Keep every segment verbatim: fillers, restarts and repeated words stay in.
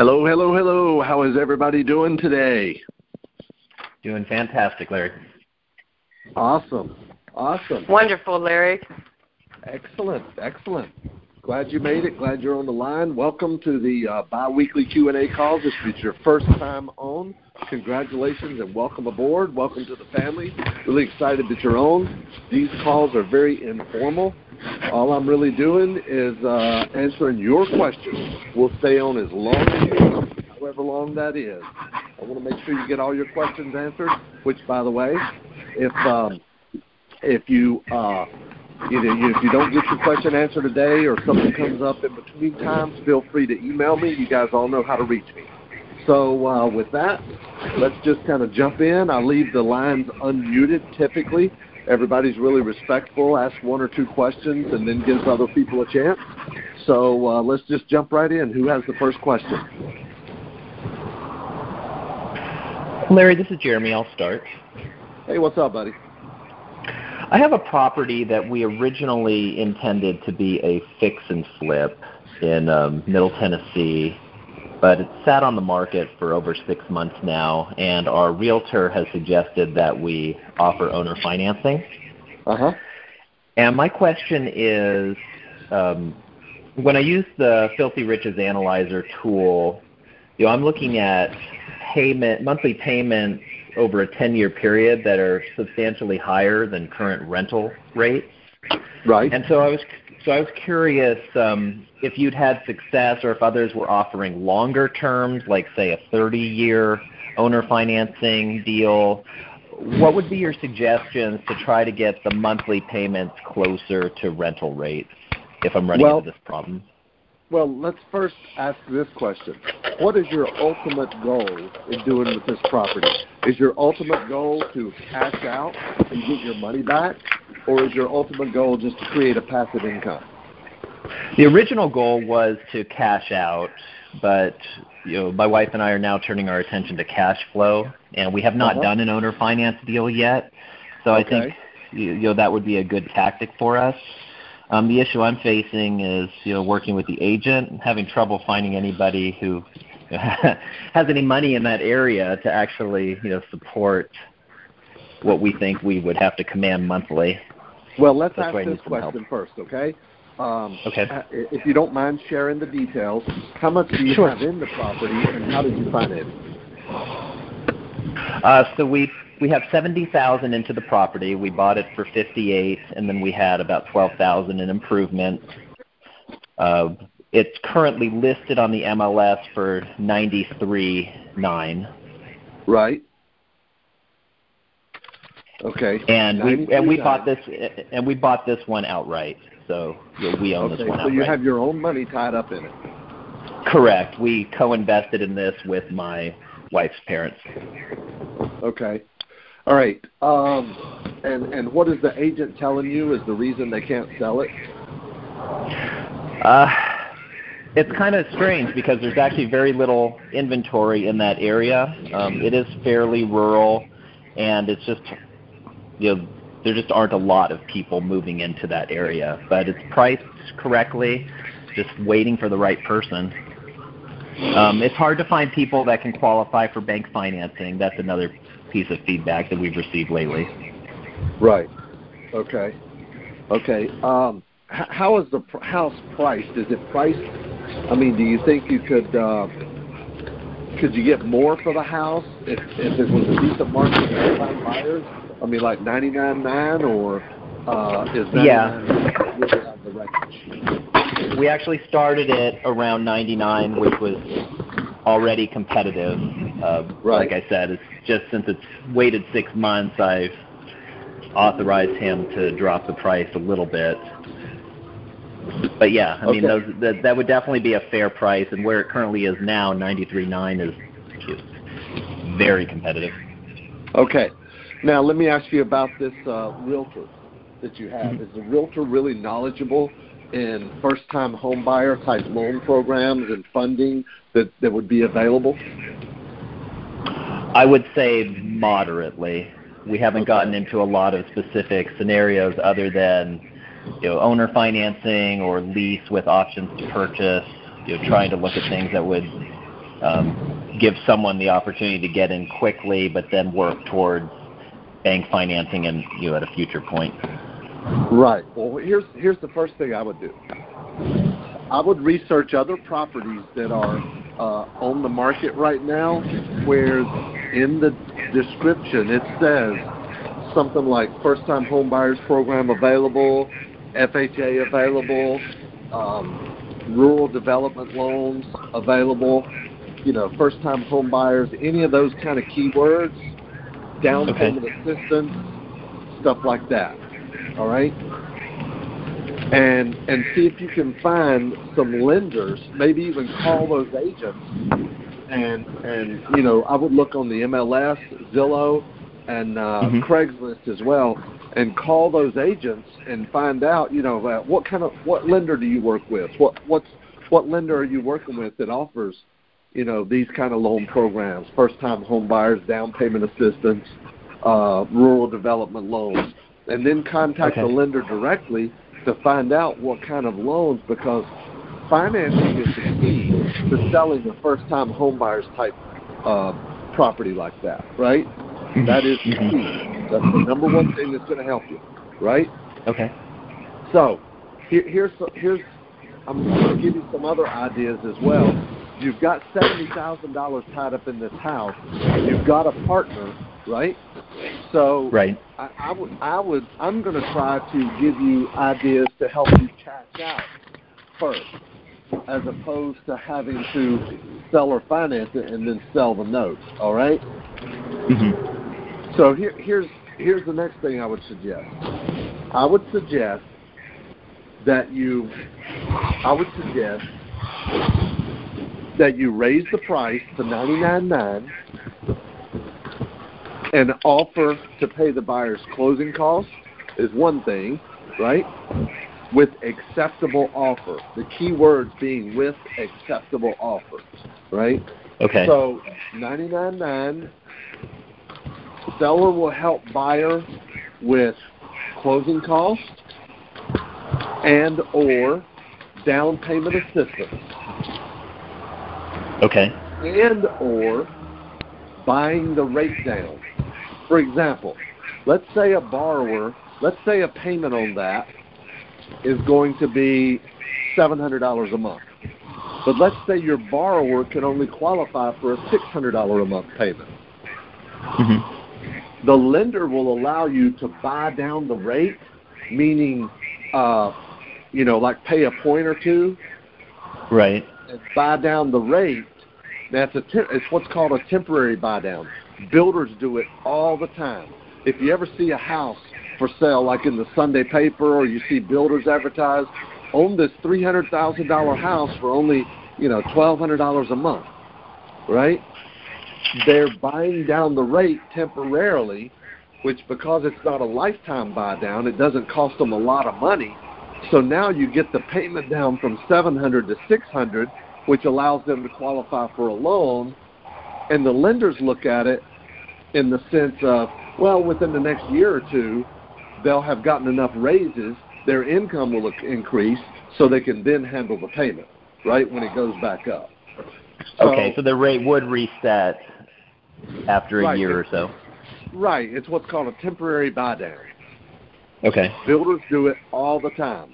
Hello, hello, hello. How is everybody doing today? Doing fantastic, Larry. Awesome, awesome. Wonderful, Larry. Excellent, excellent. Glad you made it. Glad you're on the line. Welcome to the uh, bi-weekly Q and A calls. If it's your first time on, congratulations and welcome aboard. Welcome to the family. Really excited that you're on. These calls are very informal. All I'm really doing is uh, answering your questions. We'll stay on as long as you want, however long that is. I want to make sure you get all your questions answered, which, by the way, if um, if you uh, either you, if you don't get your question answered today or something comes up in between times, feel free to email me. You guys all know how to reach me. So uh, with that, let's just kind of jump in. I leave the lines unmuted typically. Everybody's really respectful, asks one or two questions, and then gives other people a chance. So uh, let's just jump right in. Who has the first question? Larry, this is Jeremy. I'll start. Hey, what's up, buddy? I have a property that we originally intended to be a fix and flip in um, Middle Tennessee, but it's sat on the market for over six months now, and our realtor has suggested that we offer owner financing. Uh-huh. And my question is, um, when I use the Filthy Riches Analyzer tool, you know, I'm looking at payment, monthly payments over a ten-year period that are substantially higher than current rental rates. Right. And so I was so I was curious um, if you'd had success or if others were offering longer terms, like say a thirty-year owner financing deal. What would be your suggestions to try to get the monthly payments closer to rental rates if I'm running well, into this problem? Well, let's first ask this question. What is your ultimate goal in doing with this property? Is your ultimate goal to cash out and get your money back, or is your ultimate goal just to create a passive income? The original goal was to cash out, but you know, my wife and I are now turning our attention to cash flow, and we have not uh-huh. done an owner finance deal yet. So okay. I think you know that would be a good tactic for us. Um, the issue I'm facing is, you know, working with the agent and having trouble finding anybody who has any money in that area to actually, you know, support what we think we would have to command monthly. Well, let's That's ask this question help. first, okay? Um, okay. If you don't mind sharing the details, how much do you sure. have in the property, and how did you finance it? Uh, so we we have seventy thousand into the property. We bought it for fifty-eight, and then we had about twelve thousand in improvements. Uh, it's currently listed on the M L S for ninety-three nine. Right. Okay. And we and we bought this and we bought this one outright. So you know, we own okay, this one so outright. you have your own money tied up in it. Correct. We co-invested in this with my wife's parents. Okay. All right. Um, and and what is the agent telling you is the reason they can't sell it? Uh, it's kind of strange because there's actually very little inventory in that area. Um, it is fairly rural, and it's just, you know, there just aren't a lot of people moving into that area. But it's priced correctly, just waiting for the right person. Um, it's hard to find people that can qualify for bank financing. That's another piece of feedback that we've received lately. Right. Okay. Okay. Um, h- how is the pr- house priced? Is it priced? I mean, do you think you could uh, could you get more for the house if if it was a decent market for first-time buyers? I mean, like ninety-nine nine, or uh, is ninety-nine yeah. really out of the range? We actually started it around ninety-nine, which was already competitive. Uh, right. Like I said, it's just since it's waited six months, I've authorized him to drop the price a little bit. But yeah, I mean, okay. those, that, that would definitely be a fair price, and where it currently is now, ninety-three nine is just very competitive. Okay. Now, let me ask you about this uh, realtor that you have. Mm-hmm. Is the realtor really knowledgeable in first-time home buyer type loan programs and funding that, that would be available? I would say moderately. We haven't okay. gotten into a lot of specific scenarios other than, you know, owner financing or lease with options to purchase, you know, trying to look at things that would um, give someone the opportunity to get in quickly, but then work towards bank financing and you know at a future point. Right. Well, here's here's the first thing I would do. I would research other properties that are uh, on the market right now, where in the description it says something like first-time home buyers program available, F H A available, um, rural development loans available, you know, first-time home buyers, any of those kind of keywords, down Okay. payment assistance, stuff like that. All right? And and see if you can find some lenders, maybe even call those agents, and and you know I would look on the M L S, Zillow, and uh, mm-hmm. Craigslist as well, and call those agents and find out you know uh, what kind of what lender do you work with, what what's what lender are you working with that offers you know these kind of loan programs, first time home buyers, down payment assistance, uh, rural development loans, and then contact okay. the lender directly to find out what kind of loans, because financing is the key to selling a first-time homebuyers type uh, property like that, right? Mm-hmm. That is the mm-hmm. key. That's the number one thing that's going to help you, right? Okay. So here, here's here's I'm going to give you some other ideas as well. You've got seventy thousand dollars tied up in this house. You've got a partner, right? So right. I, I would, I would, I'm going to try to give you ideas to help you cash out first, as opposed to having to sell or finance it and then sell the note. All right. Mm-hmm. So here, here's here's the next thing I would suggest. I would suggest that you, I would suggest that you raise the price to ninety-nine nine. And offer to pay the buyer's closing costs is one thing, right? With acceptable offer. The key words being with acceptable offer, right? Okay. So ninety-nine nine, seller will help buyer with closing costs and or down payment assistance. Okay. And or buying the rate down. For example, let's say a borrower, let's say a payment on that is going to be seven hundred dollars a month. But let's say your borrower can only qualify for a six hundred dollars a month payment. Mm-hmm. The lender will allow you to buy down the rate, meaning, uh, you know, like pay a point or two. Right. And buy down the rate. That's a te- it's what's called a temporary buy down. Builders do it all the time. If you ever see a house for sale, like in the Sunday paper, or you see builders advertise, own this three hundred thousand dollars house for only, you know, twelve hundred dollars a month, right? They're buying down the rate temporarily, which because it's not a lifetime buy down, it doesn't cost them a lot of money. So now you get the payment down from seven hundred dollars to six hundred dollars, which allows them to qualify for a loan. And the lenders look at it in the sense of, well, within the next year or two, they'll have gotten enough raises, their income will increase, so they can then handle the payment, right, when it goes back up. Okay, so, so the rate would reset after a right, year or so. Right. It's what's called a temporary buy down. Okay. Builders do it all the time,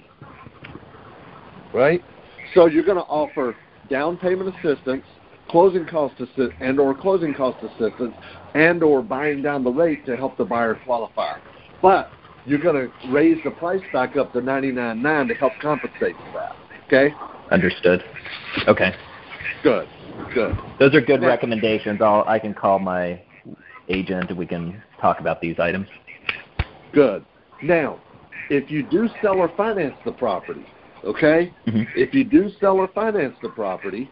right? So you're going to offer down payment assistance, closing cost assist, and or closing cost assistance, and or buying down the rate to help the buyer qualify. But you're going to raise the price back up to ninety-nine nine to help compensate for that. Okay? Understood. Okay. Good. Good. Those are good now, recommendations. I'll, I can call my agent and we can talk about these items. Good. Now, if you do sell or finance the property, okay? Mm-hmm. If you do sell or finance the property,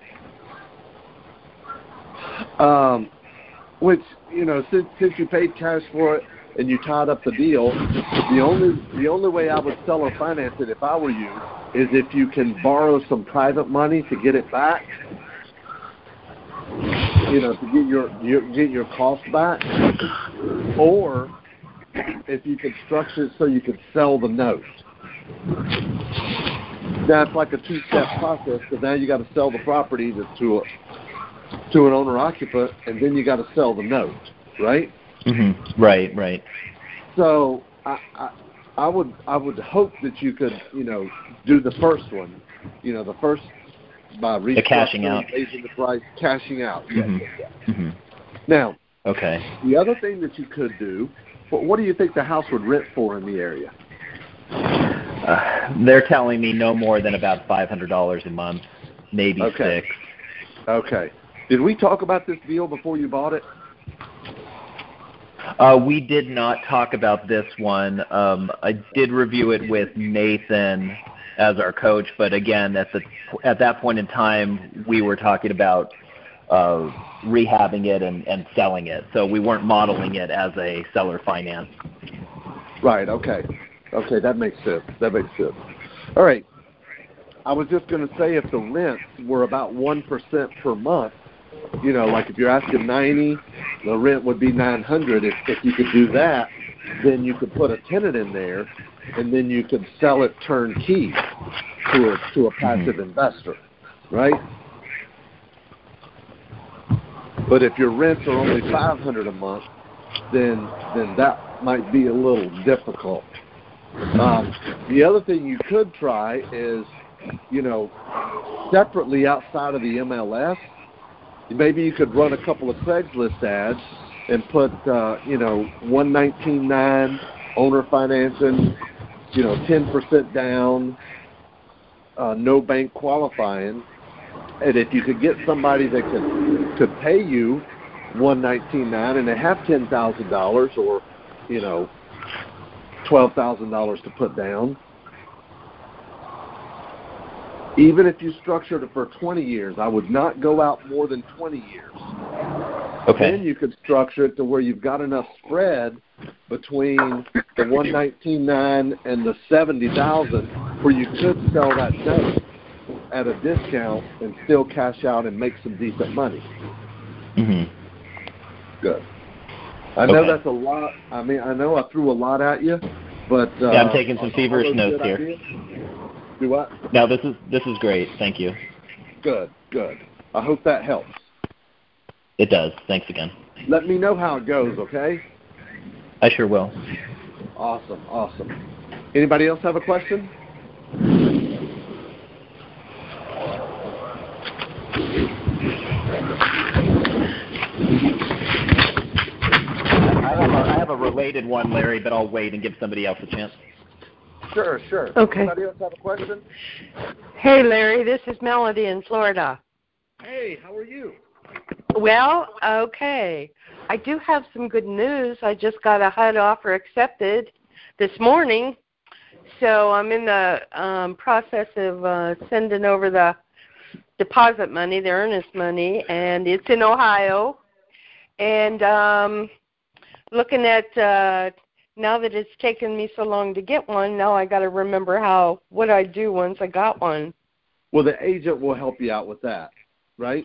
um, which, you know, since, since you paid cash for it and you tied up the deal, the only the only way I would sell or finance it if I were you is if you can borrow some private money to get it back, you know, to get your, your get your cost back, or if you could structure it so you could sell the note. Now it's like a two-step process because now you got to sell the property to, to to an owner-occupant, and then you got to sell the note, right? Mm-hmm. Right, right. So I, I, I would I would hope that you could, you know, do the first one, you know, the first by restructuring, the cashing out, raising the price, cashing out. Yes, mm-hmm. yes, yes. Mm-hmm. Now, okay. The other thing that you could do, what, what do you think the house would rent for in the area? Uh, they're telling me no more than about five hundred dollars a month, maybe okay. six. Okay. Did we talk about this deal before you bought it? Uh, we did not talk about this one. Um, I did review it with Nathan as our coach, but again, at the at that point in time, we were talking about uh, rehabbing it and, and selling it, so we weren't modeling it as a seller finance. Right. Okay. Okay, that makes sense. That makes sense. All right. I was just going to say, if the rents were about one percent per month, you know, like if you're asking ninety, the rent would be nine hundred. If, if you could do that, then you could put a tenant in there, and then you could sell it turnkey to a to a passive mm-hmm. investor, right? But if your rents are only five hundred a month, then then that might be a little difficult. Um, the other thing you could try is, you know, separately outside of the M L S, maybe you could run a couple of Craigslist ads and put, uh, you know, one nineteen nine owner financing, you know, ten percent down, uh, no bank qualifying, and if you could get somebody that could could pay you one nineteen nine and they have ten thousand dollars or, you know, twelve thousand dollars to put down. Even if you structured it for twenty years, I would not go out more than twenty years. Okay. Then you could structure it to where you've got enough spread between the one nineteen nine and the seventy thousand where you could sell that note at a discount and still cash out and make some decent money. Mm-hmm. Good. I know okay. that's a lot. I mean, I know I threw a lot at you, but uh, yeah, I'm taking some feverish notes here. Ideas? Do what? No, this is this is great. Thank you. Good, good. I hope that helps. It does. Thanks again. Let me know how it goes, okay? I sure will. Awesome, awesome. Anybody else have a question? I have, a, I have a related one, Larry, but I'll wait and give somebody else a chance. Sure, sure. Okay. Anybody else have a question? Hey, Larry, this is Melody in Florida. Hey, how are you? Well, okay. I do have some good news. I just got a H U D offer accepted this morning, so I'm in the um, process of uh, sending over the deposit money, the earnest money, and it's in Ohio. And um, looking at uh, now that it's taken me so long to get one, now I got to remember how what I do once I got one. Well, the agent will help you out with that, right?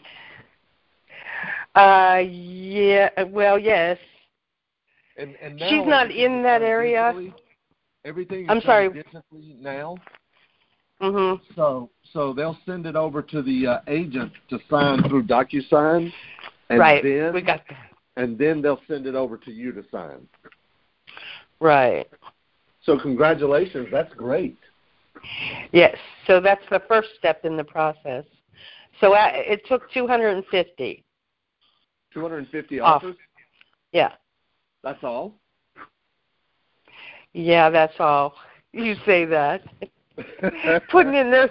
Uh, yeah. Well, yes. And, and now she's not in that area. Everything is I'm sorry. digitally now. Mhm. So, so they'll send it over to the uh, agent to sign through DocuSign, and right. then we got that. and then they'll send it over to you to sign. Right. So, congratulations. That's great. Yes. So that's the first step in the process. So uh, it took two hundred fifty. two hundred fifty Off. offers? Yeah. That's all? Yeah, that's all. You say that. Putting in this.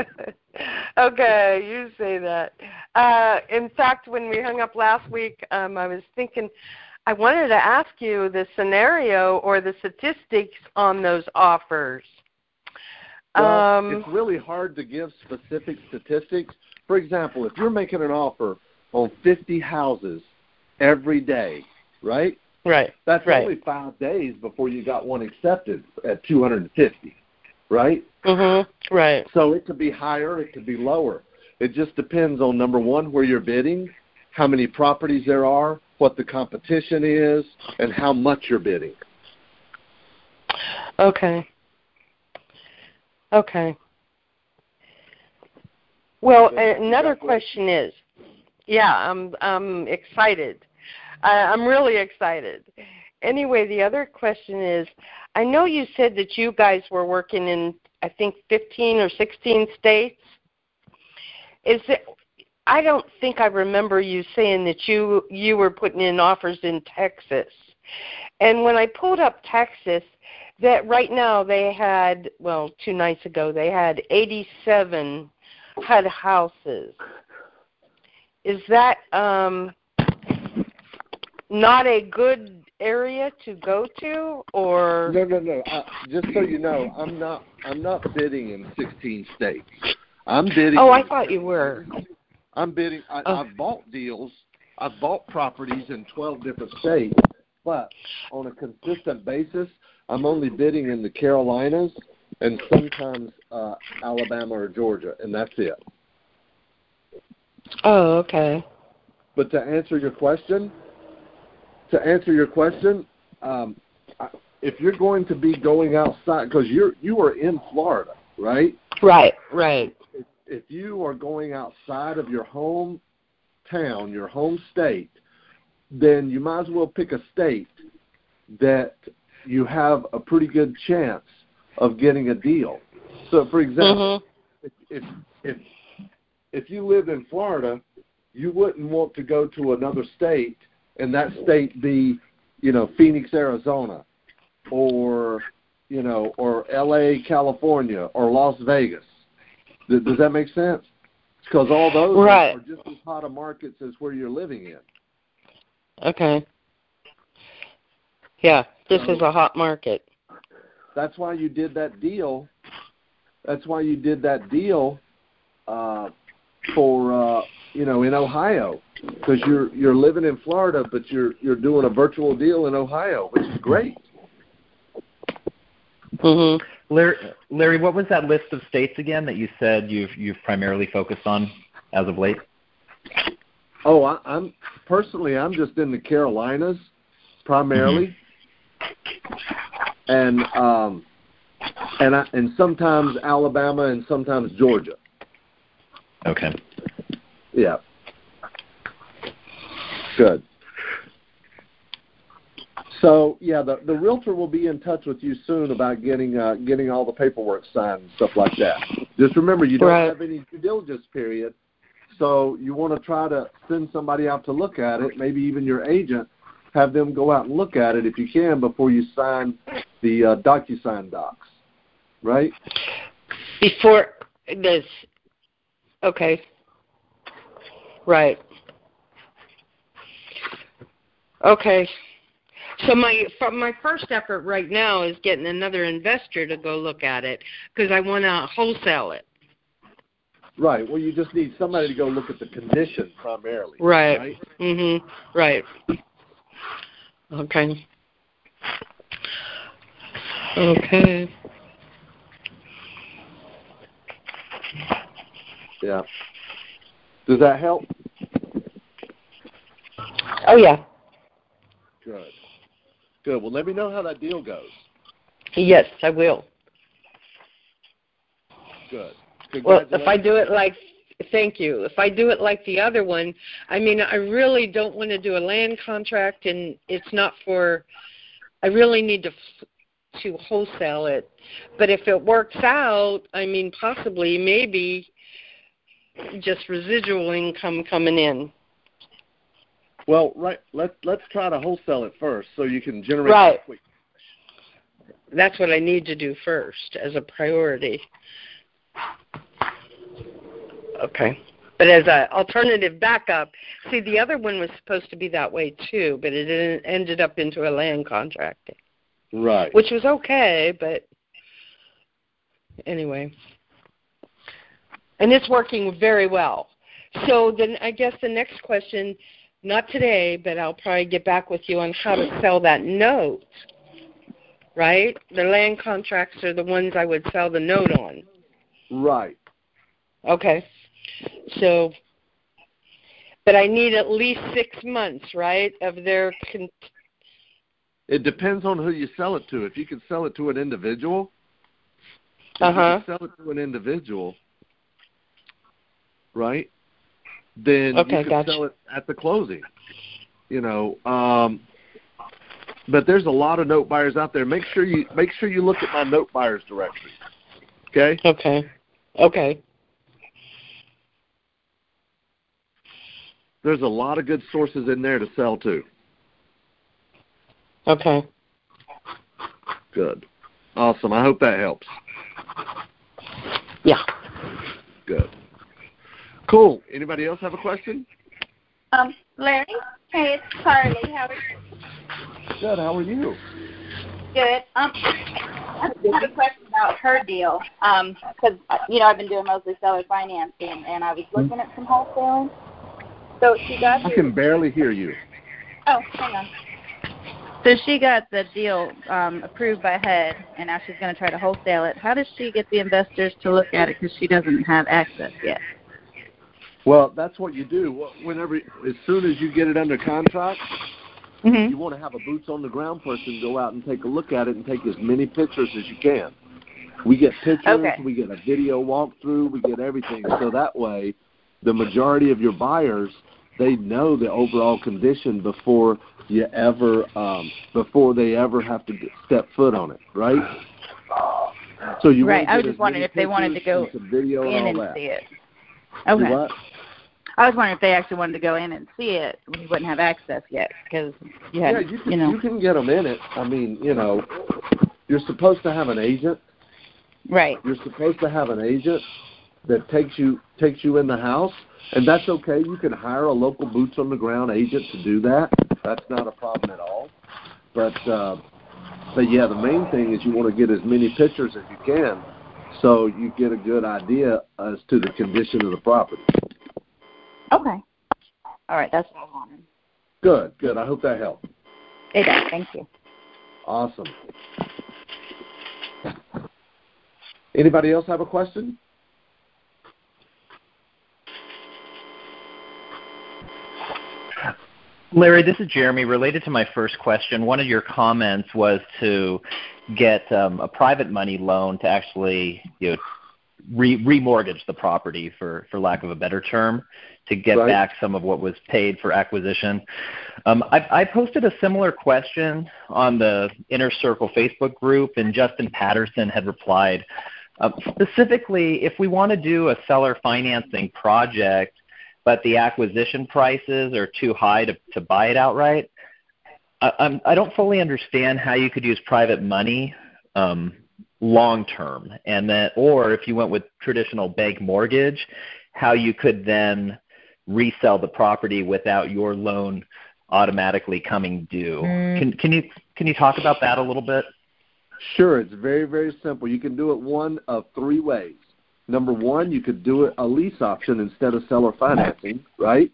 Okay, you say that. Uh, in fact, when we hung up last week, um, I was thinking, I wanted to ask you the scenario or the statistics on those offers. Well, um, it's really hard to give specific statistics. For example, if you're making an offer on fifty houses every day, right? Right. That's right. only five days before you got one accepted at two hundred fifty, right? Mhm. Right. So it could be higher, it could be lower. It just depends on, number one, where you're bidding, how many properties there are, what the competition is, and how much you're bidding. Okay. Okay. Well, another question is, yeah, I'm I'm excited. I, I'm really excited. Anyway, the other question is, I know you said that you guys were working in, I think, fifteen or sixteen states. Is it? I don't think I remember you saying that you you were putting in offers in Texas. And when I pulled up Texas, that right now they had, well, two nights ago, they had eighty-seven H U D houses. Is that um, not a good area to go to, or? No, no, no. Uh, just so you know, I'm not. I'm not bidding in sixteen states. I'm bidding. Oh, I in, thought you were. I'm bidding. I, oh. I've bought deals. I've bought properties in twelve different states, but on a consistent basis, I'm only bidding in the Carolinas and sometimes uh, Alabama or Georgia, and that's it. Oh, okay. But to answer your question, to answer your question, um, if you're going to be going outside, because you're you are in Florida, right? Right, right. If, if you are going outside of your home town, your home state, then you might as well pick a state that you have a pretty good chance of getting a deal. So, for example, mm-hmm. if, if if if you live in Florida, you wouldn't want to go to another state and that state be, you know, Phoenix, Arizona, or, you know, or L A, California, or Las Vegas. Does, does that make sense? Because all those right. are just as hot a markets as where you're living in. Okay. Yeah, this so, is a hot market. That's why you did that deal. That's why you did that deal uh, for, uh, you know, in Ohio, because you're you're living in Florida, but you're you're doing a virtual deal in Ohio, which is great. Mm-hmm. Larry, Larry, what was that list of states again that you said you've you've primarily focused on as of late? Oh, I, I'm personally, I'm just in the Carolinas primarily, mm-hmm. and um, and I, and sometimes Alabama and sometimes Georgia. Okay. Yeah. Good. So yeah, the, the realtor will be in touch with you soon about getting uh, getting all the paperwork signed and stuff like that. Just remember, you don't right. have any due diligence period, so you want to try to send somebody out to look at it. Maybe even your agent, have them go out and look at it if you can before you sign the uh, DocuSign docs. Right. Before this. Okay. Right. Okay. So my my first effort right now is getting another investor to go look at it because I want to wholesale it. Right. Well, you just need somebody to go look at the condition primarily. Right. Right. Mhm. Right. Okay. Okay. Yeah. Does that help? Oh, yeah. Good. Good. Well, let me know how that deal goes. Yes, I will. Good. Well, if I do it like, thank you. If I do it like the other one, I mean, I really don't want to do a land contract, and it's not for, I really need to to wholesale it. But if it works out, I mean, possibly, maybe, just residual income coming in. Well, right. Let's let's try to wholesale it first, so you can generate. Right. Quick. That's what I need to do first as a priority. Okay. But as an alternative backup, see, the other one was supposed to be that way too, but it ended up into a land contract. Right. Which was okay, but anyway. And it's working very well. So then I guess the next question, not today, but I'll probably get back with you on how to sell that note, right? The land contracts are the ones I would sell the note on. Right. Okay. So, but I need at least six months, right, of their... Con- it depends on who you sell it to. If you can sell it to an individual, if uh-huh. you can sell it to an individual, right? then Okay, you can gotcha. sell it at the closing. You know, um, but there's a lot of note buyers out there. Make sure you make sure you look at my note buyers directory. Okay. Okay. Okay. There's a lot of good sources in there to sell to. Okay. Good. Awesome. I hope that helps. Yeah. Good. Cool. Anybody else have a question? Um, Larry? Hey, it's Carly. How are you? Good. How are you? Good. Um, I have a question about her deal. Um, because, you know, I've been doing mostly seller financing, and I was looking at some wholesaling. So she got I can barely hear you. Oh, hang on. So she got the deal um, approved by H U D, and now she's going to try to wholesale it. How does she get the investors to look at it because she doesn't have access yet? Well, that's what you do. Whenever, as soon as you get it under contract, Mm-hmm. you want to have a boots-on-the-ground person go out and take a look at it and take as many pictures as you can. We get pictures, Okay. we get a video walkthrough, we get everything. So that way, the majority of your buyers, they know the overall condition before you ever, um, before they ever have to get, step foot on it, right? So you Right. want to I was get just as wondering many if they wanted to pictures go and some video in and and all that. see it. Do Okay. what? I was wondering if they actually wanted to go in and see it when you wouldn't have access yet because you had, Yeah, you can, you know. you can get them in it. I mean, you know, you're supposed to have an agent. Right. You're supposed to have an agent that takes you takes you in the house, and that's okay. You can hire a local boots on the ground agent to do that. That's not a problem at all. But uh, but yeah, the main thing is you want to get as many pictures as you can, so you get a good idea as to the condition of the property. Okay. All right. That's what I wanted. Good, good. I hope that helped. It does. Thank you. Awesome. Anybody else have a question? Larry, this is Jeremy. Related to my first question, one of your comments was to get um, a private money loan to actually, you know, re- remortgage the property, for, for lack of a better term, to get Right. back some of what was paid for acquisition. Um, I, I posted a similar question on the Inner Circle Facebook group, and Justin Patterson had replied. Uh, specifically, if we want to do a seller financing project, but the acquisition prices are too high to, to buy it outright, I, I'm, I don't fully understand how you could use private money um, long term, and then, or if you went with traditional bank mortgage, how you could then resell the property without your loan automatically coming due. Mm. Can, can you can you talk about that a little bit? Sure. It's very, very simple. You can do it one of three ways. Number one, you could do it a lease option instead of seller financing, right?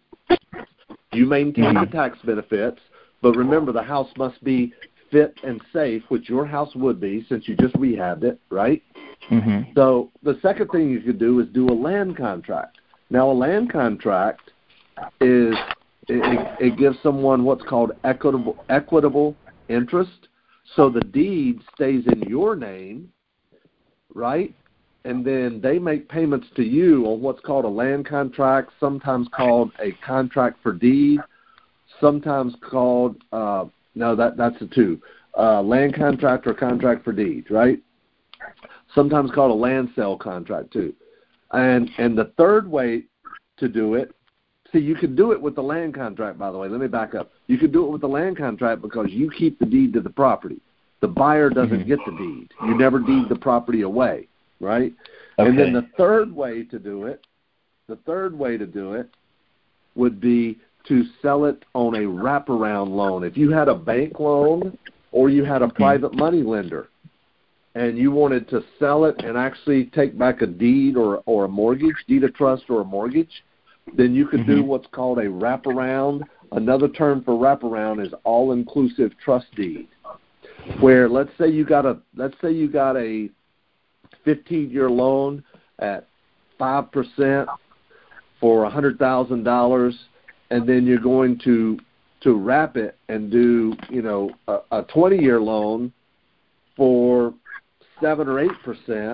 You maintain mm-hmm. the tax benefits, but remember the house must be fit and safe, which your house would be since you just rehabbed it, right? Mm-hmm. So the second thing you could do is do a land contract. Now, a land contract is it, it gives someone what's called equitable equitable interest. So the deed stays in your name, right? And then they make payments to you on what's called a land contract, sometimes called a contract for deed, sometimes called uh, no, that that's the two, uh, land contract or contract for deed, right? Sometimes called a land sale contract too. And and the third way to do it, see, you could do it with the land contract, by the way. Let me back up. You could do it with the land contract because you keep the deed to the property. The buyer doesn't mm-hmm. get the deed. You never deed the property away, right? Okay. And then the third way to do it, the third way to do it would be to sell it on a wraparound loan. If you had a bank loan or you had a private money lender, and you wanted to sell it and actually take back a deed or, or a mortgage, deed of trust or a mortgage, then you could mm-hmm. do what's called a wraparound. Another term for wraparound is all-inclusive trust deed, where let's say you got a let's say you got a fifteen-year loan at five percent for one hundred thousand dollars, and then you're going to to wrap it and do you know a, a twenty-year loan for seven or eight percent,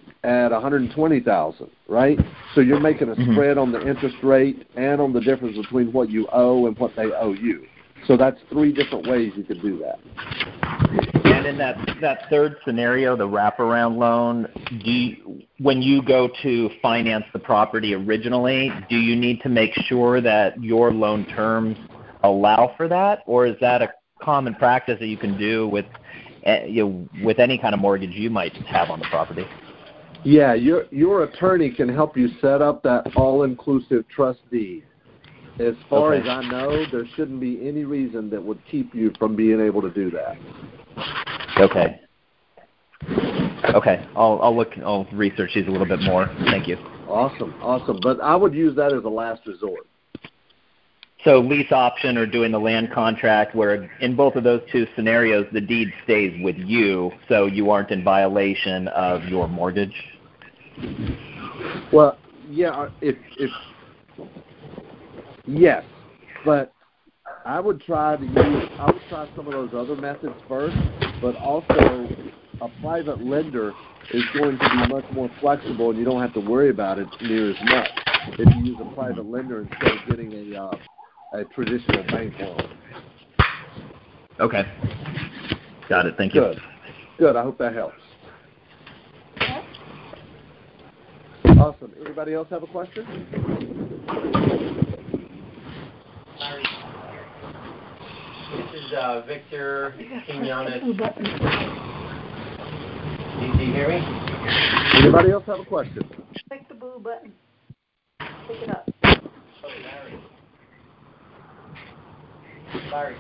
at one hundred twenty thousand dollars, right? So you're making a mm-hmm. spread on the interest rate and on the difference between what you owe and what they owe you. So that's three different ways you could do that. And in that, that third scenario, the wraparound loan, do you, when you go to finance the property originally, do you need to make sure that your loan terms allow for that, or is that a common practice that you can do with uh, you know, with any kind of mortgage you might have on the property? Yeah, your your attorney can help you set up that all-inclusive trust deed. As far Okay. as I know, there shouldn't be any reason that would keep you from being able to do that. Okay. Okay. I'll I'll look. I'll research these a little bit more. Thank you. Awesome, awesome. But I would use that as a last resort. So lease option or doing the land contract, where in both of those two scenarios, the deed stays with you, so you aren't in violation of your mortgage? Well, yeah, if if yes, but I would try to use, I would try some of those other methods first, but also a private lender is going to be much more flexible, and you don't have to worry about it near as much if you use a private lender instead of getting a uh, a traditional bank loan. Okay. Got it. Thank you. Good. Good. I hope that helps. Awesome. Anybody else have a question? This is uh, Victor Quinones. Do you hear me? Anybody else have a question? Click the blue button. Pick it up. Oh, Larry. Larry.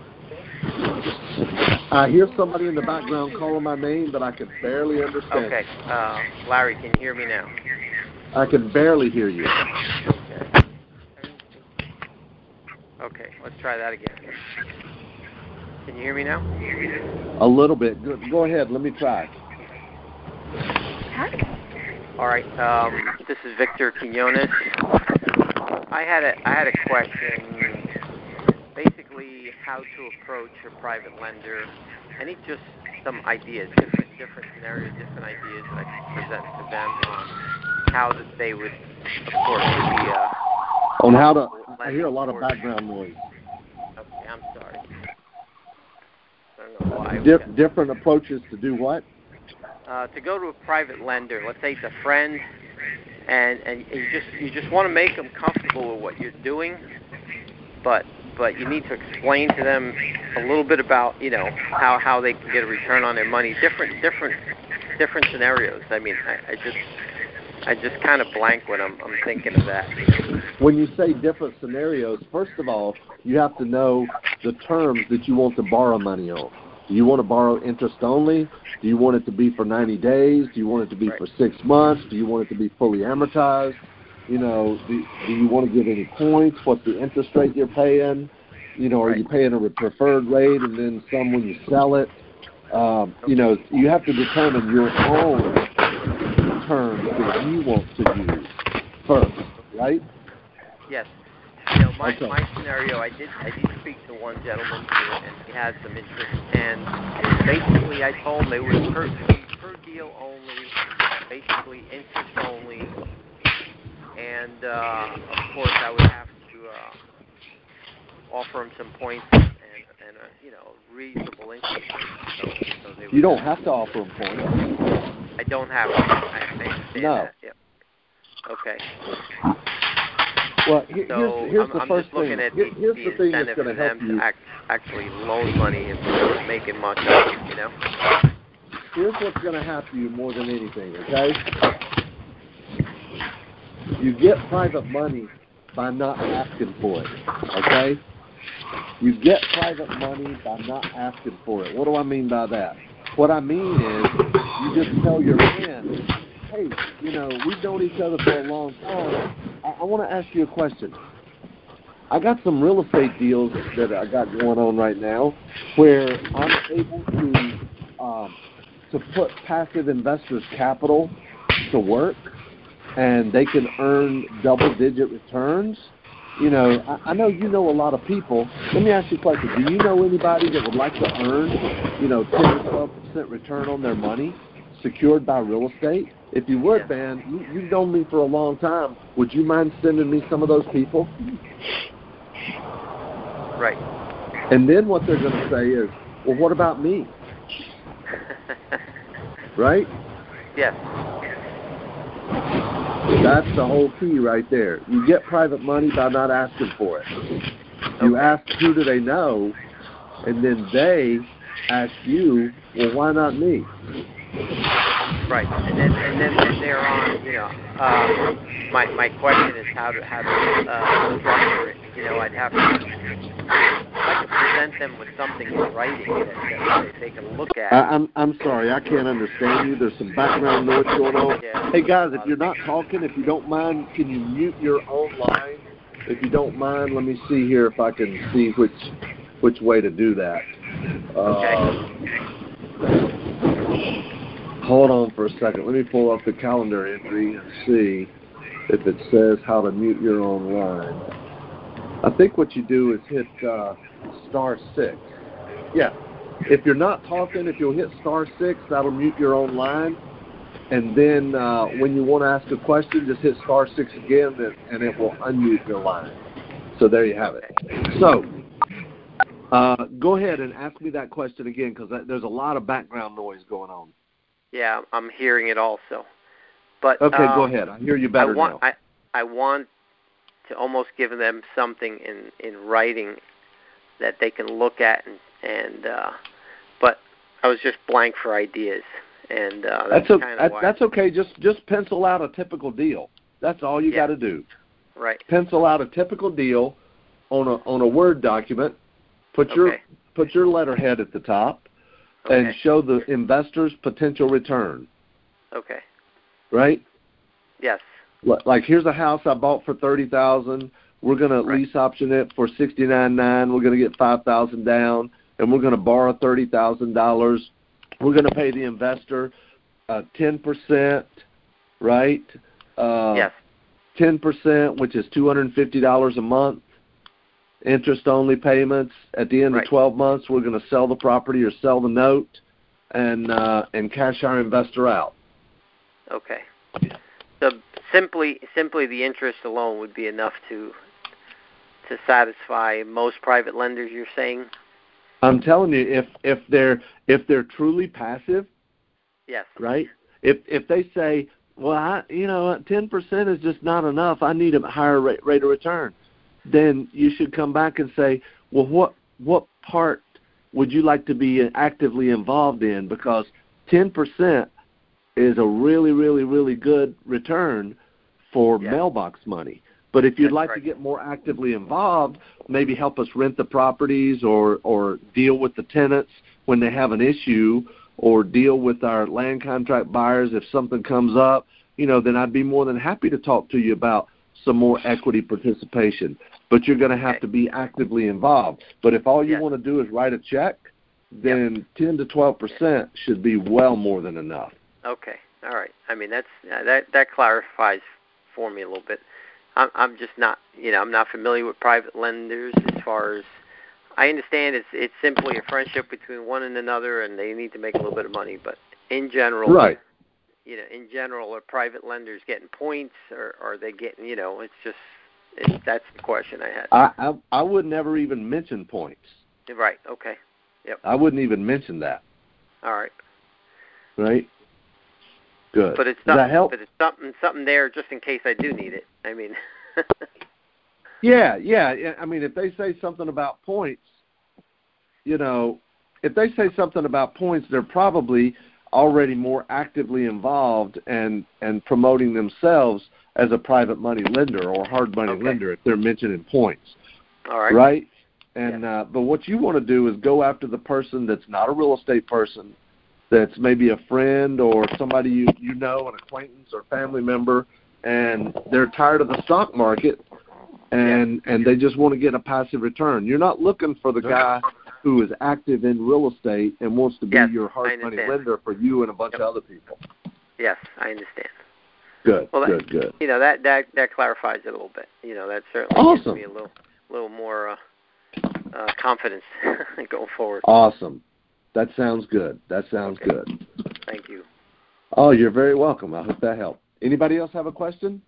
I hear somebody in the background calling my name, but I can barely understand. Okay. Uh, Larry, can you hear me now? I can barely hear you. Okay. Okay, let's try that again. Can you hear me now? A little bit. Go, go ahead. Let me try. All right. Um, this is Victor Quinones. I had a I had a question. Basically, how to approach a private lender. I need just some ideas, different different scenarios, different ideas that I can present to them on how that they would, of course, be. Uh, On how to. I hear a lot of background noise. Okay, I'm sorry. I don't know why. Di- different approaches to do what? Uh, to go to a private lender, let's say it's a friend, and, and you just you just want to make them comfortable with what you're doing, but but you need to explain to them a little bit about, you know, how, how they can get a return on their money. Different different different scenarios. I mean, I, I just I just kind of blank when I'm I'm thinking of that. When you say different scenarios, first of all, you have to know the terms that you want to borrow money on. Do you want to borrow interest only? Do you want it to be for ninety days? Do you want it to be Right. for six months? Do you want it to be fully amortized? You know, do, do you want to get any points? What's the interest rate you're paying? You know, are Right. you paying a preferred rate and then some when you sell it? Um, you know, you have to determine your own terms that you want to use first, right? Yes. You know, my Okay. my scenario, I did I did speak to one gentleman here, and he had some interest, and basically I told him it was per per deal only, basically interest only, and uh, of course I would have to uh, offer him some points and and a, you know, reasonable interest rate. So, so they You don't would, have to offer them points. I don't have. I, I understand No. that. Yep. Okay. Well, here, So here's, here's I'm, the I'm first just looking thing. at Here, the, here's the the thing that's incentive going for to help them you. to act, actually loan money if they're not making much of it, you know? Here's what's going to happen you more than anything, okay? You get private money by not asking for it, okay? You get private money by not asking for it. What do I mean by that? What I mean is you just tell your friend, hey, you know, we've known each other for a long time. I, I want to ask you a question. I got some real estate deals that I got going on right now where I'm able to um, to put passive investors' capital to work, and they can earn double-digit returns. You know, I, I know you know a lot of people. Let me ask you a question. Do you know anybody that would like to earn, you know, ten to twelve percent return on their money secured by real estate? If you would, Yeah. man, you, you've known me for a long time. Would you mind sending me some of those people? Right. And then what they're going to say is, well, what about me? Right? Yes. That's the whole key right there. You get private money by not asking for it. You Okay. ask who do they know, and then they ask you, well, why not me? Right, and then and then when they're on, you know, um, my my question is how to how to uh, structure it. You know, I'd have to I'd like to present them with something in writing that, that they, they can look at. I, I'm I'm sorry, I can't understand you. There's some background noise going on. Yeah. Hey guys, if you're not talking, if you don't mind, can you mute your own line? If you don't mind, let me see here if I can see which which way to do that. Okay. Uh, hold on for a second. Let me pull up the calendar entry and see if it says how to mute your own line. I think what you do is hit uh, star six. Yeah. If you're not talking, if you'll hit star six, that'll mute your own line. And then uh, when you want to ask a question, just hit star six again, and, and it will unmute your line. So there you have it. So uh, go ahead and ask me that question again, because there's a lot of background noise going on. Yeah, I'm hearing it also. But okay, um, go ahead. I hear you better I want, now. I I want to almost give them something in, in writing that they can look at, and and uh, but I was just blank for ideas, and uh, that's, that's, kind a, of why. That's okay. Just just pencil out a typical deal. That's all you Yeah. got to do. Right. Pencil out a typical deal on a on a Word document. Put your Okay. put your letterhead at the top. Okay. And show the investors potential return. Okay. Right? Yes. Like, here's a house I bought for thirty thousand dollars. We're going to Right. lease option it for sixty-nine nine. We're going to get five thousand dollars down, and we're going to borrow thirty thousand dollars. We're going to pay the investor uh, ten percent, right? Uh, Yes. ten percent, which is two hundred fifty dollars a month. Interest-only payments. At the end Right. of twelve months, we're going to sell the property or sell the note and uh, and cash our investor out. Okay. So simply simply the interest alone would be enough to to satisfy most private lenders, you're saying? I'm telling you, if if they're if they're truly passive, Yes. right? If if they say, well, I, you know, ten percent is just not enough. I need a higher rate, rate of return. Then you should come back and say, well, what what part would you like to be actively involved in? Because ten percent is a really, really, really good return for Yeah. mailbox money. But if you'd That's like right. to get more actively involved, maybe help us rent the properties or, or deal with the tenants when they have an issue, or deal with our land contract buyers if something comes up, you know, then I'd be more than happy to talk to you about some more equity participation. But you're going to have Okay. to be actively involved. But if all you Yes. want to do is write a check, then ten to twelve percent should be well more than enough. Okay. All right. I mean, that's uh, that that clarifies for me a little bit. I'm I'm just not, you know, I'm not familiar with private lenders as far as I understand it's it's simply a friendship between one and another, and they need to make a little bit of money. But in general, Right. you know, in general, are private lenders getting points, or, or are they getting, you know, it's just it's, that's the question I had. I, I I would never even mention points. Right. Okay. Yep. I wouldn't even mention that. All right. Right? Good. But it's Does that something, help? but it's something something there just in case I do need it. I mean. Yeah, yeah, yeah. I mean, if they say something about points, you know, if they say something about points, they're probably already more actively involved and and promoting themselves as a private money lender or hard money Okay. lender if they're mentioning points. All right. Right? And Yeah. uh, but what you want to do is go after the person that's not a real estate person, that's maybe a friend or somebody you, you know, an acquaintance or family member, and they're tired of the stock market, and yeah. and they just want to get a passive return. You're not looking for the guy who is active in real estate and wants to be yes, your hard money lender for you and a bunch yep. of other people. Yes, I understand. Good, well, that, good, good. You know, that, that, that clarifies it a little bit. You know, that certainly awesome. gives me a little little more uh, uh, confidence going forward. Awesome. That sounds good. That sounds okay. good. Thank you. Oh, you're very welcome. I hope that helped. Anybody else have a question?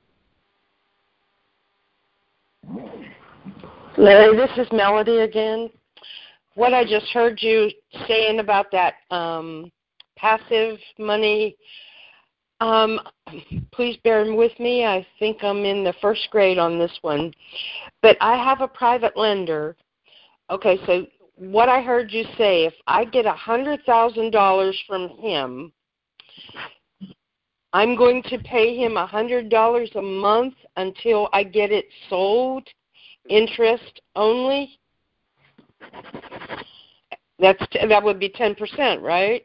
Larry, this is Melody again. What I just heard you saying about that um, passive money, um, please bear with me. I think I'm in the first grade on this one. But I have a private lender. Okay, so what I heard you say, if I get one hundred thousand dollars from him, I'm going to pay him one hundred dollars a month until I get it sold, interest only? That's that would be ten percent, right?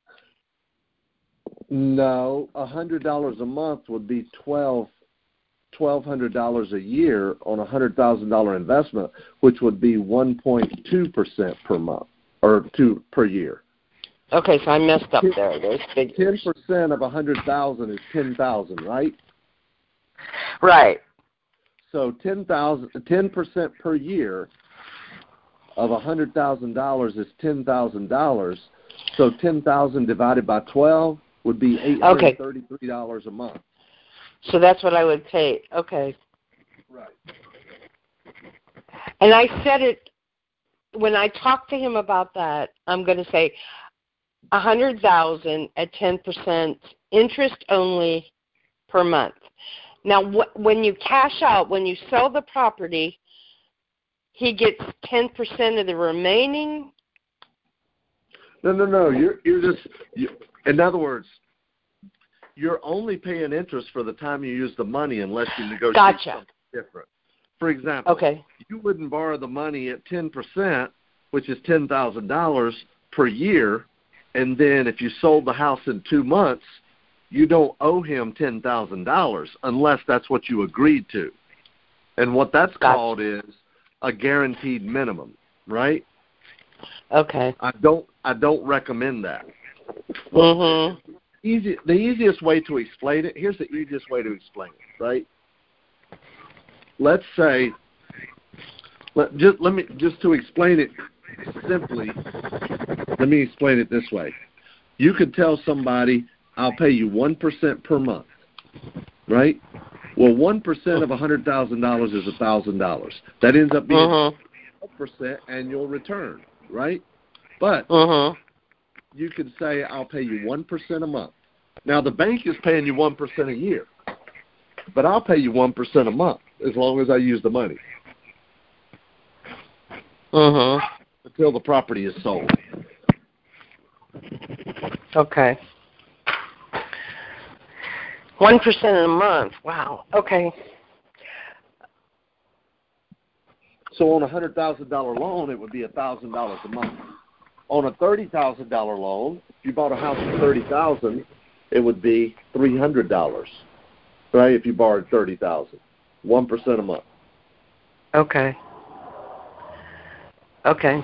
No, one hundred dollars a month would be twelve twelve hundred dollars a year on a one hundred thousand dollars investment, which would be one point two percent per month or two per year. Okay, so I messed up there. Those figures. ten percent of one hundred thousand is ten thousand, right? Right. So ten thousand, ten percent per year of one hundred thousand dollars is ten thousand dollars. So ten thousand divided by twelve would be eight hundred thirty-three dollars okay. a month. So that's what I would pay. Okay. Right. And I said it, when I talk to him about that, I'm going to say one hundred thousand dollars at ten percent interest only per month. Now, wh- when you cash out, when you sell the property, he gets ten percent of the remaining? No, no, no. You're you're just. You, in other words, you're only paying interest for the time you use the money, unless you negotiate Gotcha. something different. For example, okay. you wouldn't borrow the money at ten percent, which is ten thousand dollars per year, and then if you sold the house in two months, you don't owe him ten thousand dollars unless that's what you agreed to. And what that's Gotcha. called is a guaranteed minimum, right? Okay. I don't I don't recommend that. Mhm. Easy the easiest way to explain it, here's the easiest way to explain it, right? Let's say let just let me just to explain it simply, let me explain it this way. You could tell somebody, I'll pay you one percent per month, right? Well, one percent of one hundred thousand dollars is one thousand dollars. That ends up being Mhm. twelve percent annual return, right? But Mhm. you could say, I'll pay you one percent a month. Now, the bank is paying you one percent a year, but I'll pay you one percent a month as long as I use the money Mhm. until the property is sold. Okay. one percent a month. Wow. Okay. So on a one hundred thousand dollars loan, it would be one thousand dollars a month. On a thirty thousand dollars loan, if you bought a house for thirty thousand dollars, it would be three hundred dollars, right, if you borrowed thirty thousand dollars, one percent a month. Okay. Okay.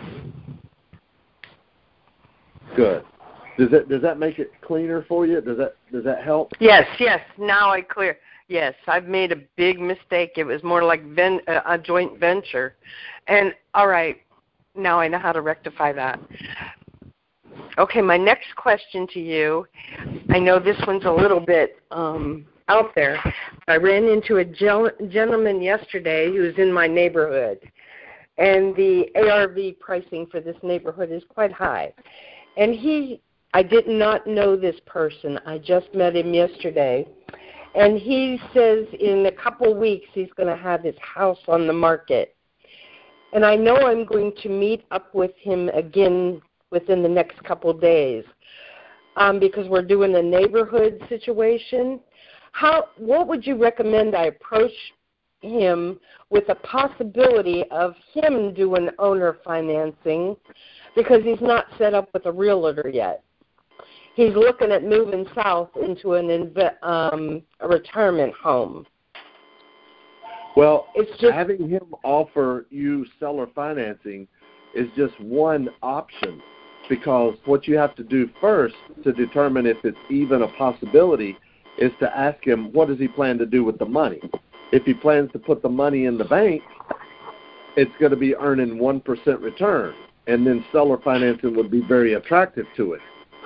Good. Does that does that make it cleaner for you? Does that does that help? Yes, yes. Now I clear. Yes, I've made a big mistake. It was more like ven- uh, a joint venture. And, all right, now I know how to rectify that. Okay, my next question to you, I know this one's a little bit um, out there. I ran into a gel- gentleman yesterday who's in my neighborhood, and the A R V pricing for this neighborhood is quite high. And he, I did not know this person. I just met him yesterday. And he says in a couple weeks he's going to have his house on the market. And I know I'm going to meet up with him again within the next couple days um, because we're doing a neighborhood situation. How? What would you recommend I approach him with a possibility of him doing owner financing because he's not set up with a realtor yet? He's looking at moving south into an inve- um, a retirement home. Well, it's just having him offer you seller financing is just one option, because what you have to do first to determine if it's even a possibility is to ask him, what does he plan to do with the money? If he plans to put the money in the bank, it's going to be earning one percent return, and then seller financing would be very attractive to it.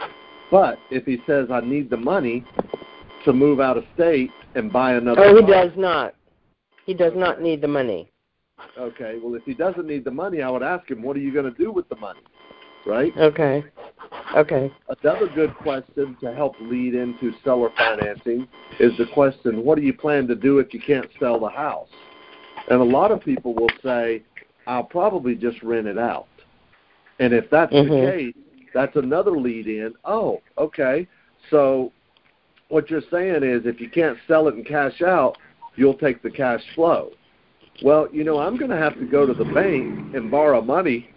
But if he says, I need the money to move out of state and buy another Oh, he car, does not. He does not need the money. Okay, well, if he doesn't need the money, I would ask him, what are you going to do with the money, right? Okay. Okay. Another good question to help lead into seller financing is the question, what do you plan to do if you can't sell the house? And a lot of people will say, I'll probably just rent it out. And if that's mm-hmm. the case, that's another lead in. Oh, okay. So what you're saying is if you can't sell it and cash out, you'll take the cash flow. Well, you know, I'm going to have to go to the bank and borrow money.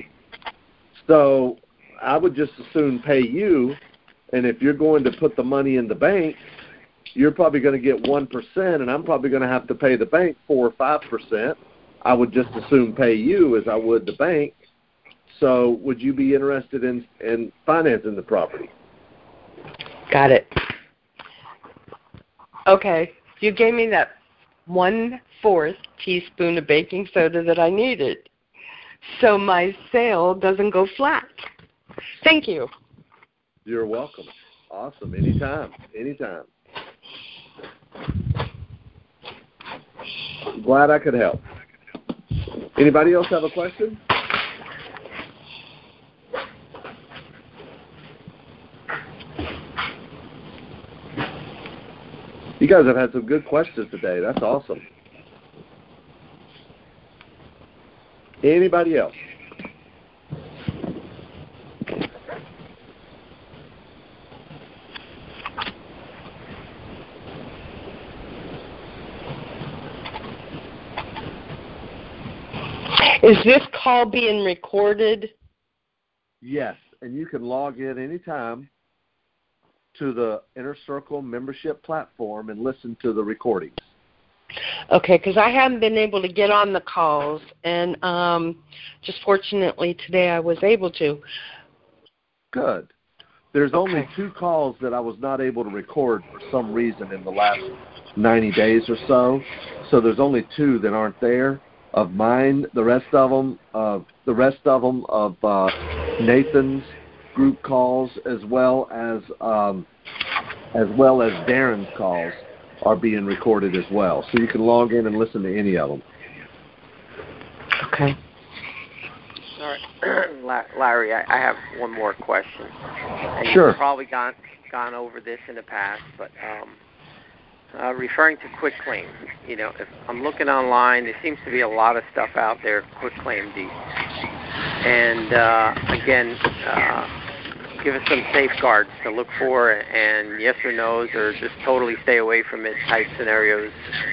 So I would just as soon pay you. And if you're going to put the money in the bank, you're probably going to get one percent, and I'm probably going to have to pay the bank four or five percent. I would just as soon pay you as I would the bank. So would you be interested in, in financing the property? Got it. Okay. You gave me that one-fourth teaspoon of baking soda that I needed, so my sale doesn't go flat. Thank you. You're welcome. Awesome. Anytime. Anytime. Glad I could help. Anybody else have a question? You guys have had some good questions today. That's awesome. Anybody else? Is this call being recorded? Yes, and you can log in anytime to the Inner Circle membership platform and listen to the recordings. Okay, because I haven't been able to get on the calls, and um, just fortunately today I was able to. Good. There's Okay. only two calls that I was not able to record for some reason in the last ninety days or so. So there's only two that aren't there of mine. The rest of them, uh, the rest of them of uh, Nathan's group calls, as well as um, as well as Darren's calls, are being recorded as well. So you can log in and listen to any of them. Okay. All right, Larry, I, I have one more question. And Sure. You've probably gone gone over this in the past, but um, uh, referring to quitclaim, you know, if I'm looking online, there seems to be a lot of stuff out there, quitclaim deeds. And uh, again, uh, give us some safeguards to look for, and yes or no's, or just totally stay away from it type scenarios.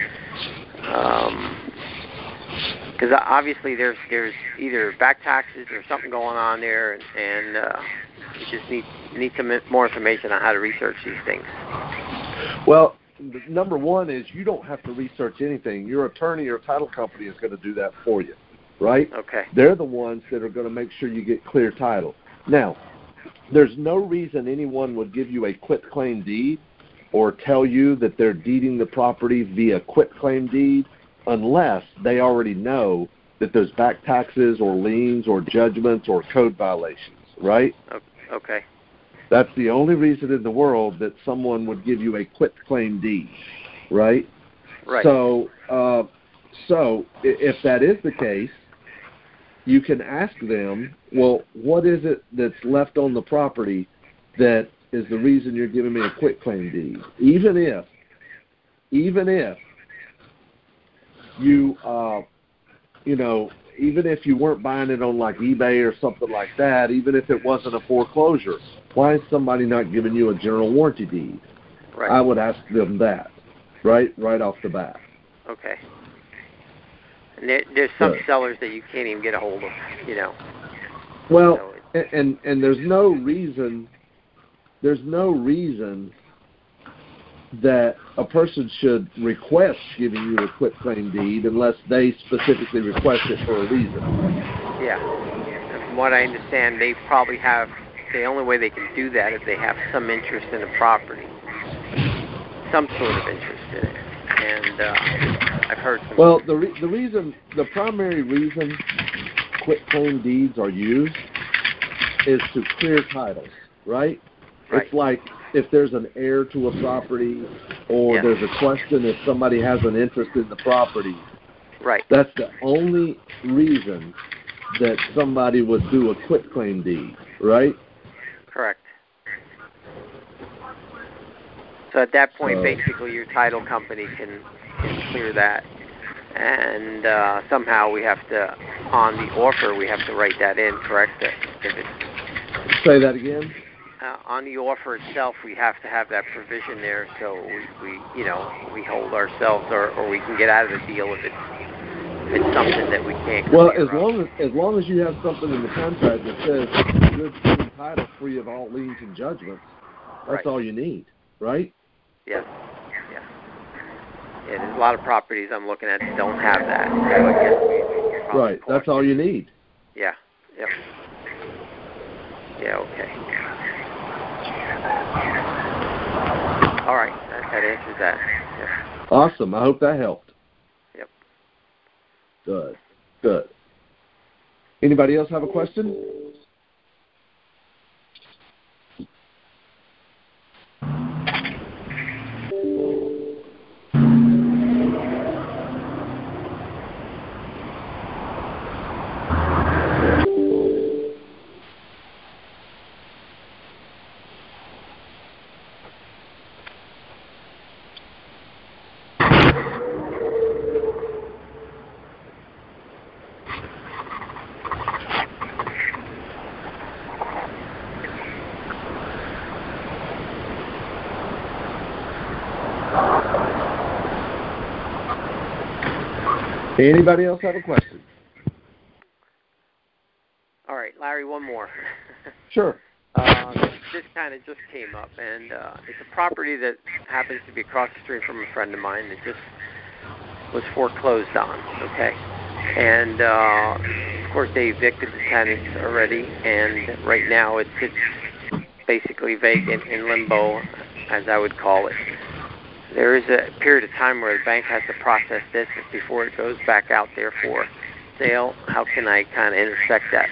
Because um, obviously there's there's either back taxes or something going on there, and, and uh, you just need need some more information on how to research these things. Well, number one is you don't have to research anything. Your attorney or title company is going to do that for you, right? Okay. They're the ones that are going to make sure you get clear title. Now, there's no reason anyone would give you a quitclaim deed or tell you that they're deeding the property via quitclaim deed unless they already know that there's back taxes or liens or judgments or code violations, right? Okay. That's the only reason in the world that someone would give you a quitclaim deed, right? Right. So, uh, so if that is the case, you can ask them, well, what is it that's left on the property that is the reason you're giving me a quitclaim deed? Even if, even if you, uh, you know, even if you weren't buying it on like eBay or something like that, even if it wasn't a foreclosure, why is somebody not giving you a general warranty deed? Right. I would ask them that, right, right off the bat. Okay. And there, there's some Good. sellers that you can't even get a hold of, you know. Well, So and, and and there's no reason, there's no reason that a person should request giving you a quitclaim deed unless they specifically request it for a reason. Yeah. And from what I understand, they probably have, the only way they can do that is they have some interest in the property, some sort of interest in it. And uh, I've heard some. Well, the re- the reason, the primary reason quitclaim deeds are used is to clear titles, right? It's like if there's an heir to a property or yeah. there's a question if somebody has an interest in the property. Right. That's the only reason that somebody would do a quitclaim deed, right? Correct. So at that point, So, basically, your title company can, can clear that. And uh, somehow we have to, on the offer, we have to write that in, correct? If it's, say that again? Uh, on the offer itself, we have to have that provision there, so we, we you know, we hold ourselves, or, or we can get out of the deal if it's, if it's something that we can't. Well, as long as as long as you have something in the contract that says good clean title, free of all liens and judgments, that's right. all you need, right? Yes. Yeah. Yeah. There's a lot of properties I'm looking at that don't have that. So I guess we, we right. That's all you need. Yeah. Yep. Yeah. Okay. All right, that, that answers that. Yep. Awesome. I hope that helped. Yep. Good. Good. Anybody else have a question? Anybody else have a question? All right, Larry, one more. Sure. Uh, this this kind of just came up, and uh, it's a property that happens to be across the street from a friend of mine that just was foreclosed on, okay? And, uh, of course, they evicted the tenants already, and right now it sits basically vacant in limbo, as I would call it. There is a period of time where the bank has to process this before it goes back out there for sale. How can I kind of intersect that?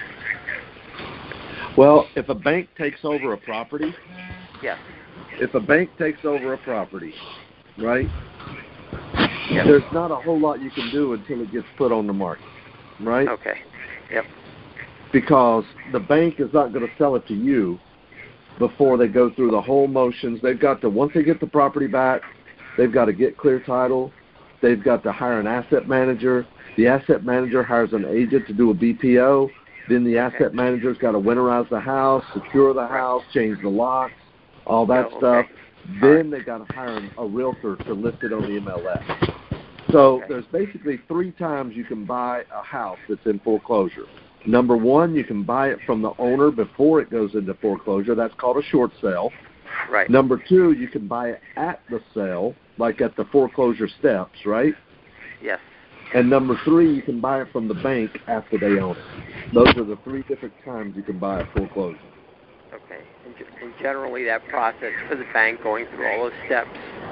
Well, if a bank takes over a property, yes. If a bank takes over a property, right, yep. there's not a whole lot you can do until it gets put on the market, right? Okay. Yep. Because the bank is not going to sell it to you before they go through the whole motions. They've got to, once they get the property back, they've got to get clear title. They've got to hire an asset manager. The asset manager hires an agent to do a B P O. Then the okay. asset manager's got to winterize the house, secure the right. house, change the locks, all that oh, stuff. Okay. Then right. they got to hire a realtor to list it on the M L S. So okay. there's basically three times you can buy a house that's in foreclosure. Number one, you can buy it from the owner before it goes into foreclosure. That's called a short sale. Right. Number two, you can buy it at the sale, like at the foreclosure steps, right? Yes. And number three, you can buy it from the bank after they own it. Those are the three different times you can buy a foreclosure. Okay. And, and generally that process for the bank going through all those steps,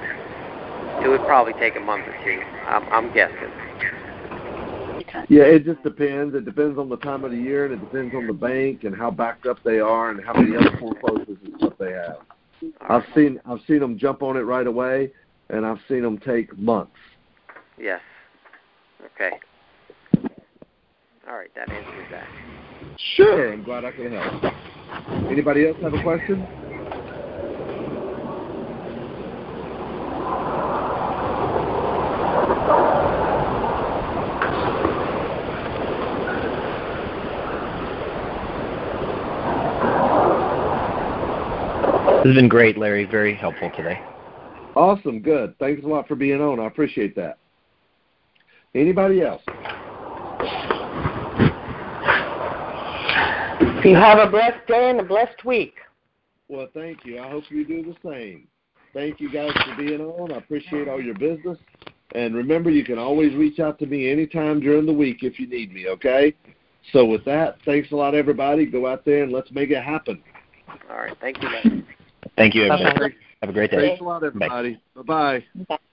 it would probably take a month or two, I'm, I'm guessing. Yeah, it just depends. It depends on the time of the year, and it depends on the bank and how backed up they are and how many other foreclosures and stuff they have. I've seen I've seen them jump on it right away, and I've seen them take months. Yes. Okay. All right, that answers that. Sure, I'm glad I could help. Anybody else have a question? This has been great, Larry. Very helpful today. Awesome. Good. Thanks a lot for being on. I appreciate that. Anybody else? You have a blessed day and a blessed week. Well, thank you. I hope you do the same. Thank you guys for being on. I appreciate all your business. And remember, you can always reach out to me anytime during the week if you need me, okay? So with that, thanks a lot, everybody. Go out there and let's make it happen. All right. Thank you, Larry. Thank you, everybody. Bye-bye. Have a great day. Thanks a lot, everybody. Bye-bye. Bye.